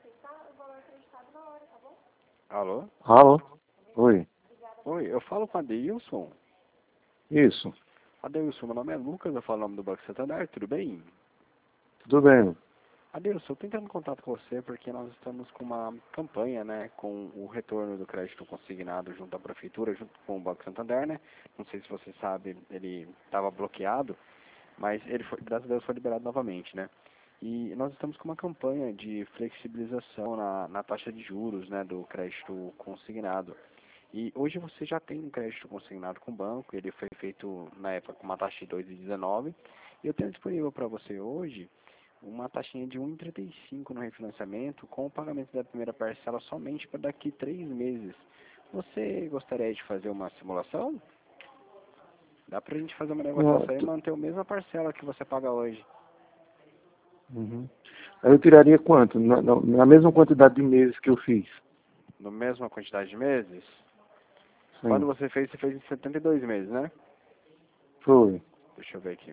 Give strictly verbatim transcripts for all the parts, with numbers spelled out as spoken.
Alô? Alô? Oi. Oi, eu falo com a Adeilson. Isso. Adeilson, meu nome é Lucas, eu falo o nome do Banco Santander, tudo bem? Tudo bem. Adeilson, eu tô entrando em contato com você porque nós estamos com uma campanha, né, com o retorno do crédito consignado junto à Prefeitura, junto com o Banco Santander, né? Não sei se você sabe, ele estava bloqueado, mas ele foi, graças a Deus, foi liberado novamente, né? E nós estamos com uma campanha de flexibilização na, na taxa de juros, né, do crédito consignado. E hoje você já tem um crédito consignado com o banco, ele foi feito na época com uma taxa de dois vírgula dezenove. E eu tenho disponível para você hoje uma taxinha de um vírgula trinta e cinco no refinanciamento, com o pagamento da primeira parcela somente para daqui três meses. Você gostaria de fazer uma simulação? Dá para a gente fazer uma Não, negociação e tu- manter a mesma parcela que você paga hoje. Uhum. Aí eu tiraria quanto? Na, na, na mesma quantidade de meses que eu fiz? Na mesma quantidade de meses? Quando Sim. você fez, você fez em setenta e dois meses, né? Foi. Deixa eu ver aqui.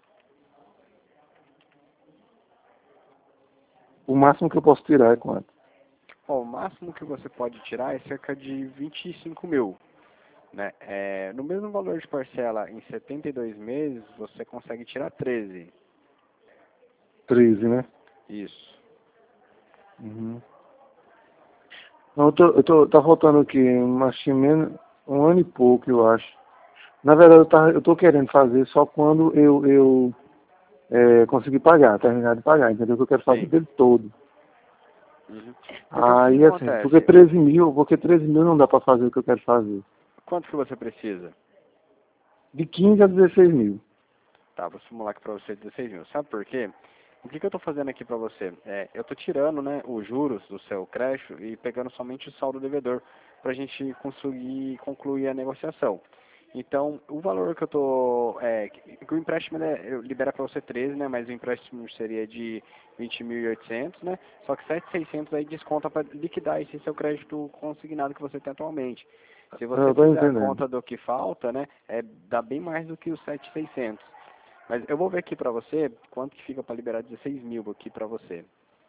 O máximo que eu posso tirar é quanto? Ó, o máximo que você pode tirar é cerca de vinte e cinco mil. Né? É, no mesmo valor de parcela em setenta e dois meses, você consegue tirar treze. treze, né? Isso. Uhum. Não, eu tô, eu tô, tá faltando aqui mais ou menos um ano e pouco, eu acho. Na verdade, eu, tá, eu tô querendo fazer só quando eu, eu é, conseguir pagar, terminar de pagar, entendeu? Que eu quero fazer Sim. dele todo. Uhum. Porque o que que Aí, assim, porque acontece? treze mil, porque treze mil não dá pra fazer o que eu quero fazer. Quanto que você precisa? De quinze a dezesseis mil. Tá, vou simular aqui pra você dezesseis mil. Sabe por quê? O que que eu tô fazendo aqui pra você? É, eu tô tirando, né, os juros do seu crédito e pegando somente o saldo devedor pra gente conseguir concluir a negociação. Então, o valor que eu tô... É, que que o empréstimo né, eu libera para você treze, né? Mas o empréstimo seria de vinte mil e oitocentos, né? Só que sete mil e seiscentos aí desconta para liquidar esse seu crédito consignado que você tem atualmente. Se você Eu tô fizer a entendendo. conta do que falta, né? É, dá bem mais do que os sete mil e seiscentos. Mas eu vou ver aqui para você quanto que fica para liberar dezesseis mil aqui para você.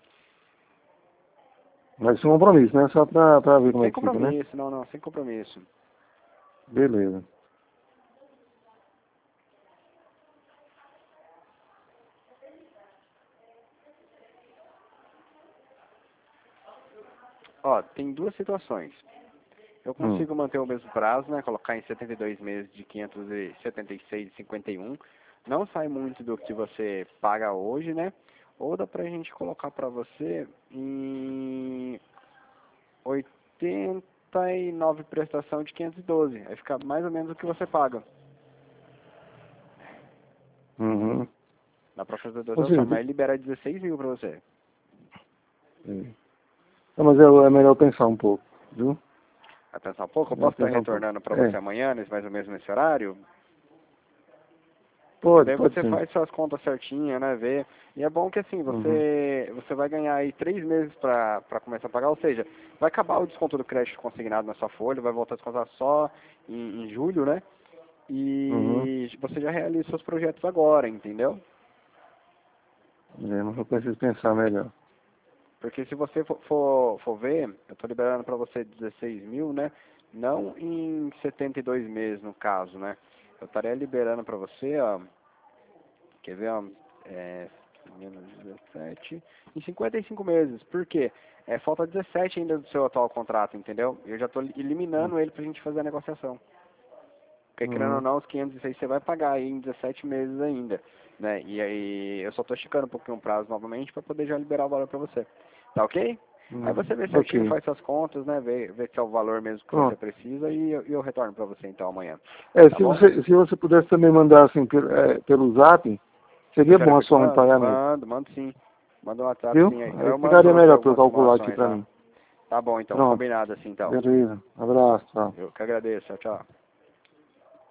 Mas sem compromisso, né? Só pra, pra ver como Sem é que fica, né? compromisso, não, não, sem compromisso. Beleza. Ó, tem duas situações. Eu Hum. consigo manter o mesmo prazo, né? Colocar em setenta e dois meses de quinhentos e setenta e seis vírgula cinquenta e um. Não sai muito do que você paga hoje, né? Ou dá pra gente colocar pra você em oitenta e nove prestação de quinhentos e doze. Aí fica mais ou menos o que você paga. Uhum. Dá pra fazer duas Ou seja, opções, de- mas libera dezesseis mil pra você. é. Não, mas é, é melhor pensar um pouco, viu? Vai pensar um pouco? Eu Melhor posso estar pensar um pouco. retornando pra você É. amanhã, nesse, mais ou menos nesse horário? Que Pode, daí pode você sim. faz suas contas certinhas, né, ver. E é bom que assim, Uhum. você, você vai ganhar aí três meses pra, pra começar a pagar, ou seja, vai acabar o desconto do crédito consignado na sua folha, vai voltar a descontar só em, em julho, né? Uhum. E você já realiza seus projetos agora, entendeu? É, mas eu preciso pensar melhor. Porque se você for, for, for ver, eu tô liberando pra você dezesseis mil, né? Não em setenta e dois meses, no caso, né? Eu estaria liberando pra você, ó, quer ver, ó, é, menos dezessete, em cinquenta e cinco meses. Por quê? É, falta dezessete ainda do seu atual contrato, entendeu? Eu já estou eliminando ele pra gente fazer a negociação. Porque, querendo ou Uhum. não, os quinhentos e seis você vai pagar aí em dezessete meses ainda, né? E aí eu só estou esticando um pouquinho o prazo novamente para poder já liberar o valor para você. Tá ok? Aí Uhum. você vê certinho, Ok. faz suas contas, né? Vê, vê se é o valor mesmo que você Pronto. precisa e eu, e eu retorno para você então amanhã. É, Tá se bom? você, se você pudesse também mandar assim pelo, é, pelo zap, seria Prefere bom a que eu te forma de mando? pagamento. Mando, mando sim. Manda um WhatsApp Viu? sim. Aí Aí eu mando ficaria para você melhor para eu algumas calcular aqui simulações para lá. mim. Tá bom então, Pronto. combinado assim então. Beleza. Abraço, tchau. Eu que agradeço, tchau, tchau.